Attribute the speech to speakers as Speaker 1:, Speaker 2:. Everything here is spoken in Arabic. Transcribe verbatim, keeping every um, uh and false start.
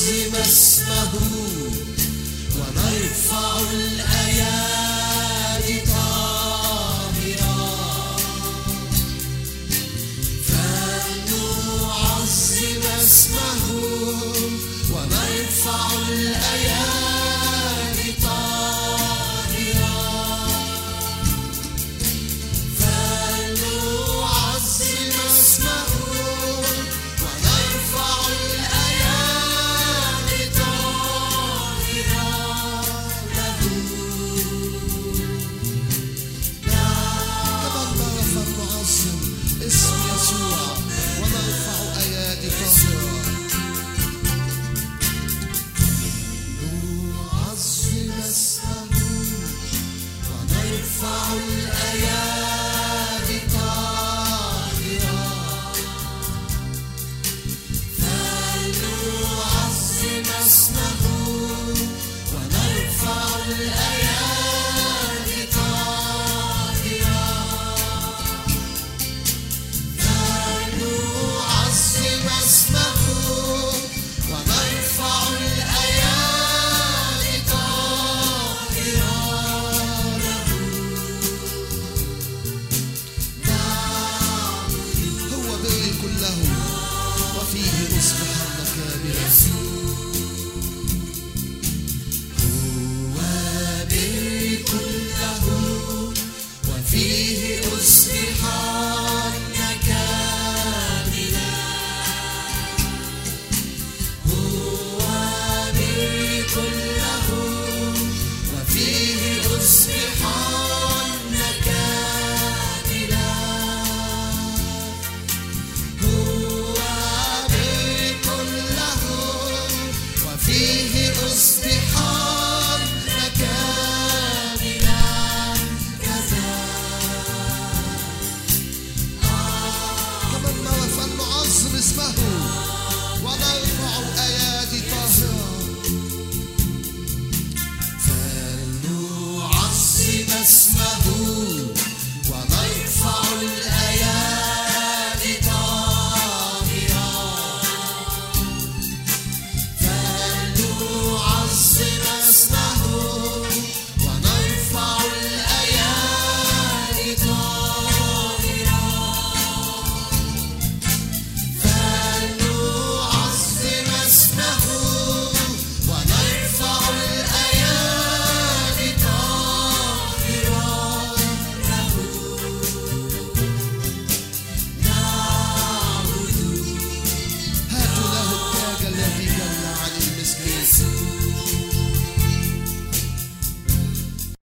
Speaker 1: نعظم اسمه ونرفع الأيادي طاهرة، فلنعظم اسمه ونرفع الأيادي طاهرة، فلنعظم اسمه ونرفع الأيادي طاهرة له. كمان مرة فلنعظم اسم يسوع ونرفع أيادي طاهرة. نعظم اسمه ونرفع الأيادي طاهرة، فلنعظم اسمه ونرفع الأيادي طاهرة، فلنعظم اسمه ونرفع الأيادي طاهرة له. هو بر كله وفيه أصبحن كاملا. هو بر كله وفيه أصبحن كاملا. هو بر كله